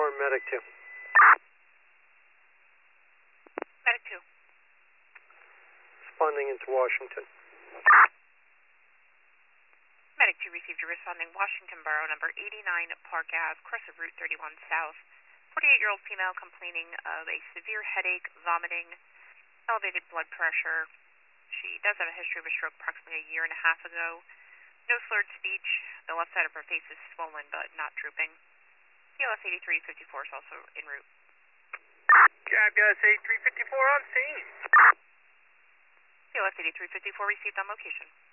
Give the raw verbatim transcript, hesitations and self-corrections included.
four, Medic two. Medic two. Responding into Washington. Medic two received your responding Washington Borough number eighty-nine Park Ave, cross of Route thirty-one South. forty-eight-year-old female complaining of a severe headache, vomiting, elevated blood pressure. She does have a history of a stroke approximately a year and a half ago. No slurred speech. The left side of her face is swollen but not drooping. P L S eighty-three fifty-four is also en route. Cab P L S eighty-three fifty-four on scene. P L S eighty-three fifty-four received on location.